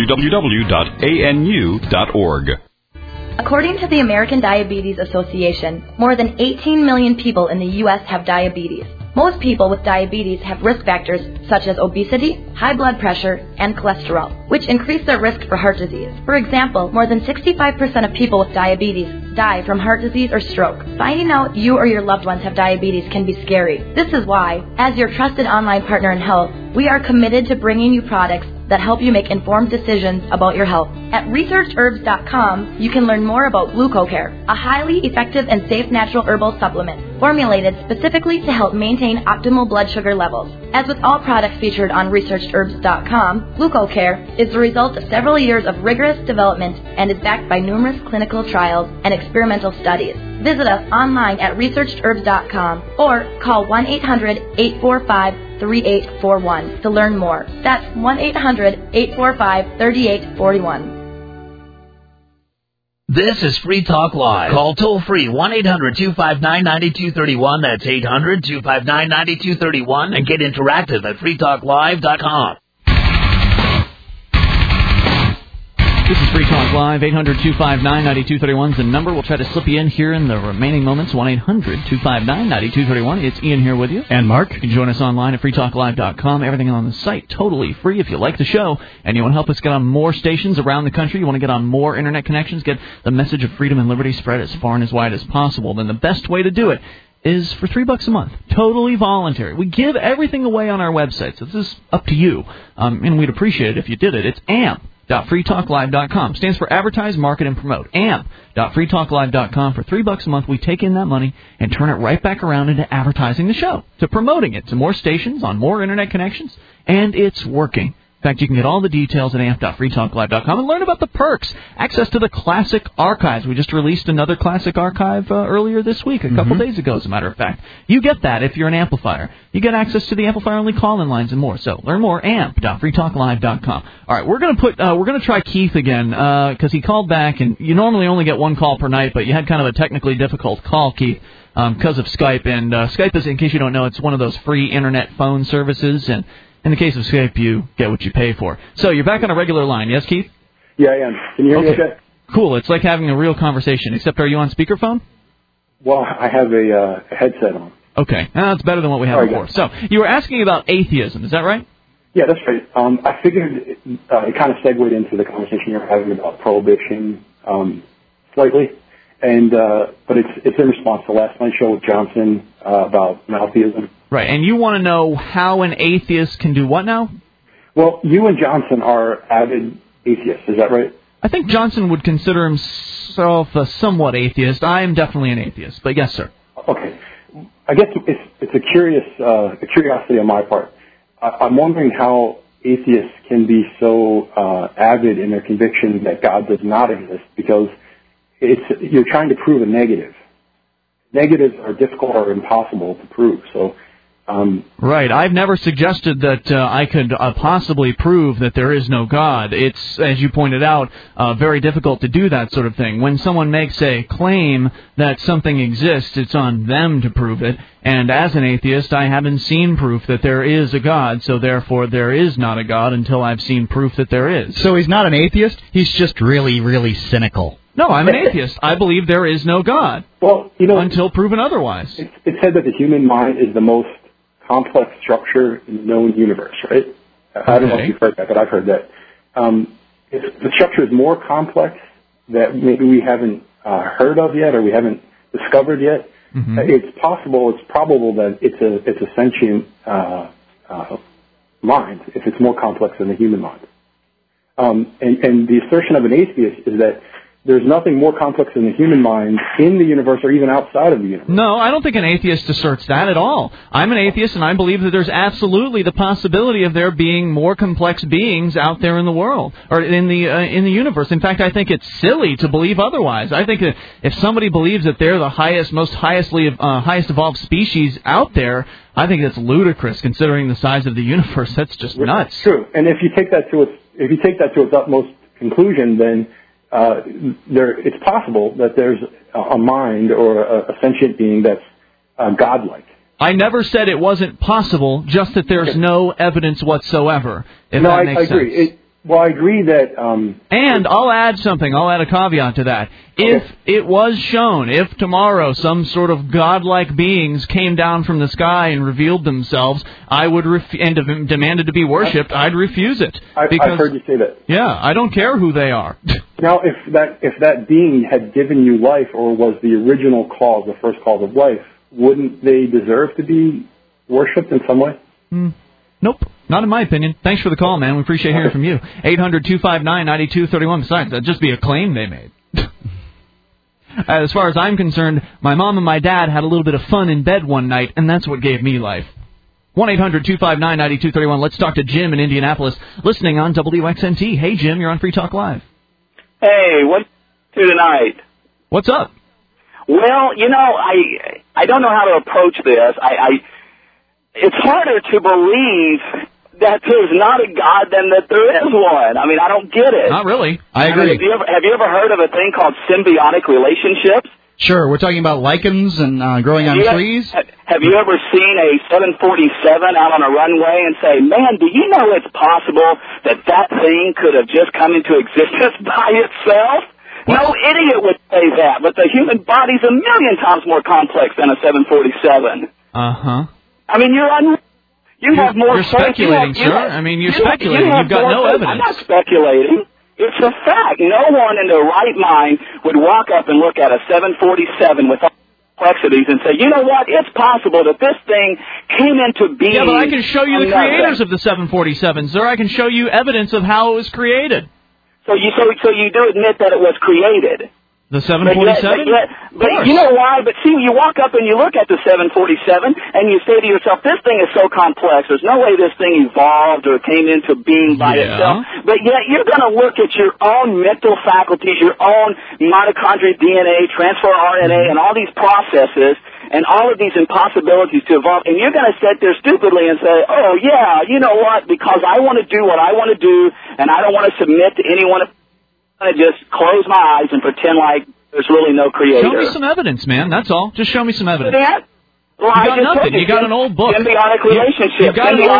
www.anu.org. According to the American Diabetes Association, more than 18 million people in the U.S. have diabetes. Most people with diabetes have risk factors such as obesity, high blood pressure, and cholesterol, which increase their risk for heart disease. For example, more than 65% of people with diabetes die from heart disease or stroke. Finding out you or your loved ones have diabetes can be scary. This is why, as your trusted online partner in health, we are committed to bringing you products that help you make informed decisions about your health. At ResearchHerbs.com, you can learn more about GlucoCare, a highly effective and safe natural herbal supplement formulated specifically to help maintain optimal blood sugar levels. As with all products featured on ResearchHerbs.com, GlucoCare is the result of several years of rigorous development and is backed by numerous clinical trials and experimental studies. Visit us online at ResearchHerbs.com or call 1-800-845-3841 to learn more. That's 1-800-845-3841. This is Free Talk Live. Call toll free 1-800-259-9231. That's 800-259-9231 and get interactive at freetalklive.com. This is Free Talk Live. 800-259-9231 is the number. We'll try to slip you in here in the remaining moments. 1-800-259-9231. It's Ian here with you. And Mark. You can join us online at freetalklive.com. Everything on the site totally free. If you like the show and you want to help us get on more stations around the country, you want to get on more internet connections, get the message of freedom and liberty spread as far and as wide as possible, then the best way to do it is for $3 a month. Totally voluntary. We give everything away on our website, so this is up to you. And we'd appreciate it if you did it. It's amp.freetalklive.com. Stands for Advertise, Market, and Promote. amp.freetalklive.com. For $3 a month, we take in that money and turn it right back around into advertising the show, to promoting it to more stations on more internet connections, and it's working. In fact, you can get all the details at amp.freetalklive.com and learn about the perks. Access to the classic archives. We just released another classic archive earlier this week, a couple days ago, as a matter of fact. You get that if you're an amplifier. You get access to the amplifier-only call-in lines and more. So learn more, amp.freetalklive.com. All right, we're gonna try Keith again because he called back, and you normally only get one call per night, but you had kind of a technically difficult call, Keith, because of Skype. And Skype is, in case you don't know, it's one of those free internet phone services, and in the case of Skype, you get what you pay for. So you're back on a regular line, yes, Keith? Yeah, I am. Can you hear me okay? Cool. It's like having a real conversation, except are you on speakerphone? Well, I have a headset on. Okay. That's better than what we had before. So you were asking about atheism, is that right? Yeah, that's right. I figured it kind of segued into the conversation you're having about prohibition slightly. And but it's in response to last night's show with Johnson about maltheism. Right, and you want to know how an atheist can do what now? Well, you and Johnson are avid atheists, is that right? I think Johnson would consider himself a somewhat atheist. I am definitely an atheist, but yes, sir. Okay. I guess it's a curiosity on my part. I'm wondering how atheists can be so avid in their conviction that God does not exist, because you're trying to prove a negative. Negatives are difficult or impossible to prove. So, right. I've never suggested that I could possibly prove that there is no God. It's, as you pointed out, very difficult to do that sort of thing. When someone makes a claim that something exists, it's on them to prove it. And as an atheist, I haven't seen proof that there is a God, so therefore there is not a God until I've seen proof that there is. So he's not an atheist? He's just really, really cynical. No, I'm an atheist. I believe there is no God. Well, until proven otherwise. It's said that the human mind is the most complex structure in the known universe, right? I don't know if you've heard that, but I've heard that. If the structure is more complex that maybe we haven't heard of yet or we haven't discovered yet, it's probable that it's a sentient mind if it's more complex than the human mind. And the assertion of an atheist is that there's nothing more complex than the human mind in the universe or even outside of the universe. No, I don't think an atheist asserts that at all. I'm an atheist, and I believe that there's absolutely the possibility of there being more complex beings out there in the world or in the universe. In fact, I think it's silly to believe otherwise. I think that if somebody believes that they're the highest evolved species out there, I think that's ludicrous considering the size of the universe. That's just nuts. True, and if you take that to its utmost conclusion, then it's possible that there's a mind or a sentient being that's godlike. I never said it wasn't possible, just that there's no evidence whatsoever. If that makes sense. I agree. I agree that... and I'll add something. I'll add a caveat to that. If it was shown, if tomorrow some sort of godlike beings came down from the sky and revealed themselves, I would and demanded to be worshipped, I'd refuse it. I've heard you say that. Yeah, I don't care who they are. Now, if that being had given you life or was the original cause, the first cause of life, wouldn't they deserve to be worshipped in some way? Nope. Not in my opinion. Thanks for the call, man. We appreciate hearing from you. 800-259-9231. Besides, that'd just be a claim they made. As far as I'm concerned, my mom and my dad had a little bit of fun in bed one night, and that's what gave me life. 1-800-259-9231. Let's talk to Jim in Indianapolis, listening on WXNT. Hey, Jim, you're on Free Talk Live. Hey, what's tonight? What's up? Well, I don't know how to approach this. It's harder to believe that there's not a God than that there is one. I mean, I don't get it. Not really. I agree. Have you ever heard of a thing called symbiotic relationships? Sure. We're talking about lichens and growing on trees. Have you ever seen a 747 out on a runway and say, man, do you know it's possible that thing could have just come into existence by itself? What? No idiot would say that, but the human body's a million times more complex than a 747. Uh-huh. I mean, you have more. You're speculating, sir. I mean, you're speculating. You've got no evidence. I'm not speculating. It's a fact. No one in their right mind would walk up and look at a 747 with all the complexities and say, you know what? It's possible that this thing came into being. Yeah, but I can show you the creators of the 747, sir. I can show you evidence of how it was created. So you do admit that it was created. The 747? But you know why? But see, you walk up and you look at the 747 and you say to yourself, this thing is so complex. There's no way this thing evolved or came into being by itself. But yet you're going to look at your own mental faculties, your own mitochondrial DNA, transfer RNA, and all these processes and all of these impossibilities to evolve. And you're going to sit there stupidly and say, oh, yeah, you know what? Because I want to do what I want to do and I don't want to submit to anyone. I just close my eyes and pretend like there's really no creator. Show me some evidence, man. That's all. Just show me some evidence. Well, you got nothing. You got an old book. Symbiotic relationships.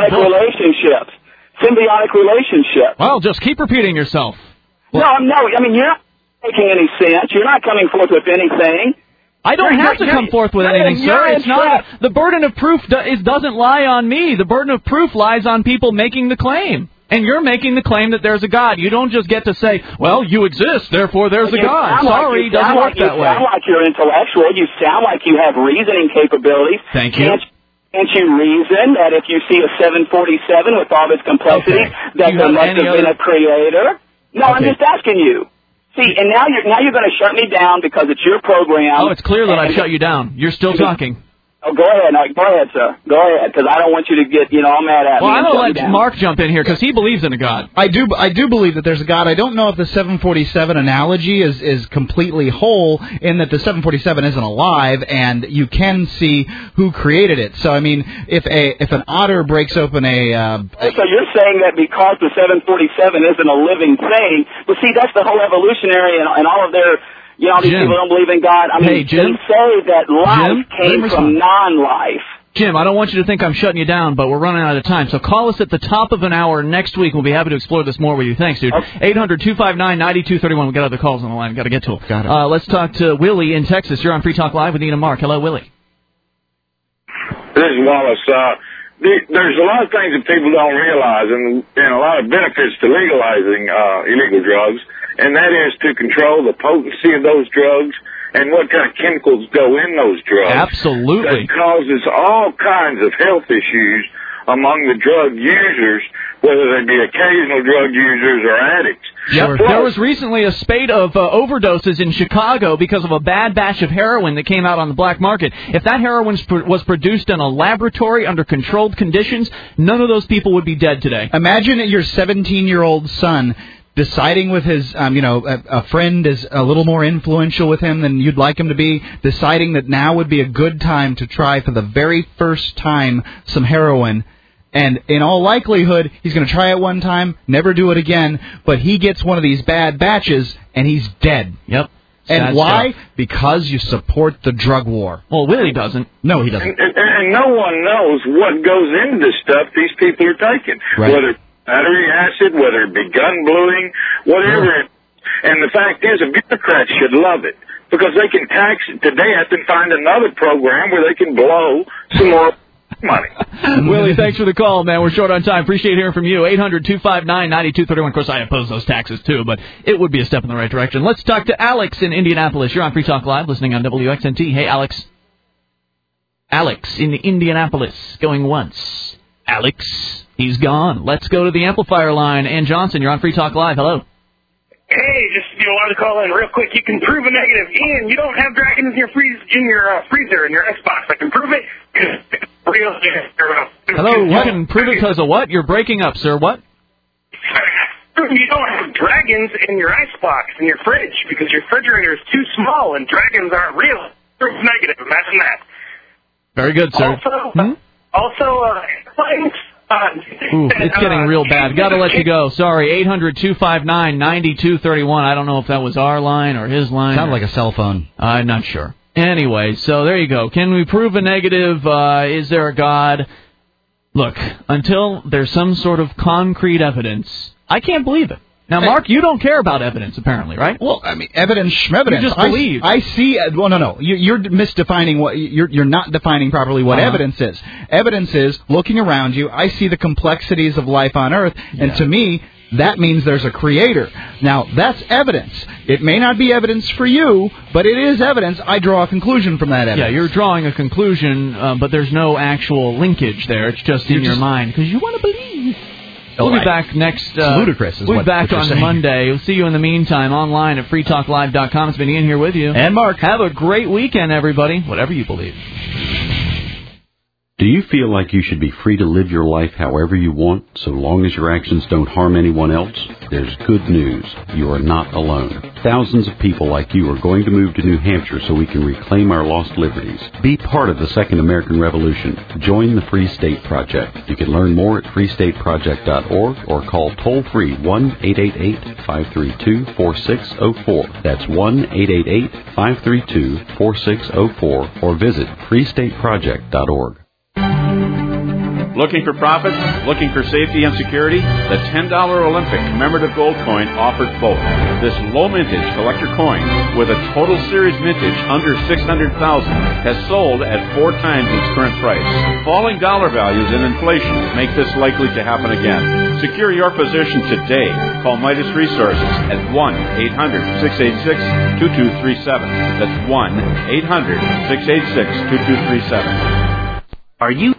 Symbiotic relationships. Well, just keep repeating yourself. No, I mean, you're not making any sense. You're not coming forth with anything. I don't have to come forth with anything, sir. It's not. The burden of proof doesn't lie on me. The burden of proof lies on people making the claim. And you're making the claim that there's a God. You don't just get to say, well, you exist, therefore there's a God. Sorry, it doesn't work that way. You sound like you're intellectual. You sound like you have reasoning capabilities. Thank you. Can't you reason that if you see a 747 with all its complexity, that there must have been a creator? No, I'm just asking you. See, and now you're going to shut me down because it's your program. Oh, it's clear that I've shut you down. You're still talking. Oh, go ahead. No, go ahead, sir. Go ahead, because I don't want you to get, all mad at me. Well, I'm going to let Mark jump in here, because he believes in a God. I do believe that there's a God. I don't know if the 747 analogy is completely whole in that the 747 isn't alive, and you can see who created it. So, I mean, if an otter breaks open So you're saying that because the 747 isn't a living thing, but see, that's the whole evolutionary and all of their... these people don't believe in God. I mean, they say that life came from non-life. Jim, I don't want you to think I'm shutting you down, but we're running out of time. So call us at the top of an hour next week. We'll be happy to explore this more with you. Thanks, dude. 800-259-9231. We've got other calls on the line. Got to get to them. Got it. Let's talk to Willie in Texas. You're on Free Talk Live with Ian and Mark. Hello, Willie. This is Wallace. There's a lot of things that people don't realize, and a lot of benefits to legalizing illegal drugs, and that is to control the potency of those drugs and what kind of chemicals go in those drugs. Absolutely. That causes all kinds of health issues among the drug users, whether they be occasional drug users or addicts. Yep. There was recently a spate of overdoses in Chicago because of a bad batch of heroin that came out on the black market. If that heroin was produced in a laboratory under controlled conditions, none of those people would be dead today. Imagine your 17-year-old son deciding with his, a friend is a little more influential with him than you'd like him to be, deciding that now would be a good time to try for the very first time some heroin. And in all likelihood, he's going to try it one time, never do it again, but he gets one of these bad batches, and he's dead. Yep. And why? Because you support the drug war. Well, Willie doesn't. No, he doesn't. And no one knows what goes into this stuff these people are taking. Right. Whether battery acid, whether it be gun bluing, whatever. Yeah. And the fact is, the bureaucrats should love it because they can tax it. Today I can find another program where they can blow some more money. Willie, thanks for the call, man. We're short on time. Appreciate hearing from you. 800-259-9231. Of course, I oppose those taxes, too, but it would be a step in the right direction. Let's talk to Alex in Indianapolis. You're on Free Talk Live, listening on WXNT. Hey, Alex. Alex in Indianapolis, going once. Alex, he's gone. Let's go to the amplifier line. Ann Johnson, you're on Free Talk Live. Hello. Hey, just wanted to call in real quick. You can prove a negative. Ian, you don't have dragons in your freezer, in your Xbox. I can prove it. Hello, you can prove it because of what? You're breaking up, sir. What? You don't have dragons in your icebox, in your fridge, because your refrigerator is too small and dragons aren't real. Proof negative. Imagine that. Very good, sir. It's getting real bad. Got to let you go. Sorry, 800-259-9231. I don't know if that was our line or his line. Sounded like a cell phone. I'm not sure. Anyway, so there you go. Can we prove a negative? Is there a God? Look, until there's some sort of concrete evidence, I can't believe it. Now, Mark, you don't care about evidence, apparently, right? Well, I mean, evidence, schmevidence. You just believe. I see. Well, no. You're misdefining what. You're not defining properly what evidence is. Evidence is looking around you. I see the complexities of life on Earth, and to me, that means there's a creator. Now, that's evidence. It may not be evidence for you, but it is evidence. I draw a conclusion from that evidence. Yeah, you're drawing a conclusion, but there's no actual linkage there. It's just in your mind because you want to believe. We'll be back next. Ludicrous is we'll be back on saying. Monday. We'll see you in the meantime online at freetalklive.com. It's been Ian here with you. And Mark. Have a great weekend, everybody, whatever you believe. Do you feel like you should be free to live your life however you want, so long as your actions don't harm anyone else? There's good news. You are not alone. Thousands of people like you are going to move to New Hampshire so we can reclaim our lost liberties. Be part of the Second American Revolution. Join the Free State Project. You can learn more at freestateproject.org or call toll-free 1-888-532-4604. That's 1-888-532-4604 or visit freestateproject.org. Looking for profits? Looking for safety and security? The $10 Olympic commemorative gold coin offers both. This low mintage collector coin with a total series mintage under $600,000 has sold at 4 times its current price. Falling dollar values and inflation make this likely to happen again. Secure your position today. Call Midas Resources at 1-800-686-2237. That's 1-800-686-2237. Are you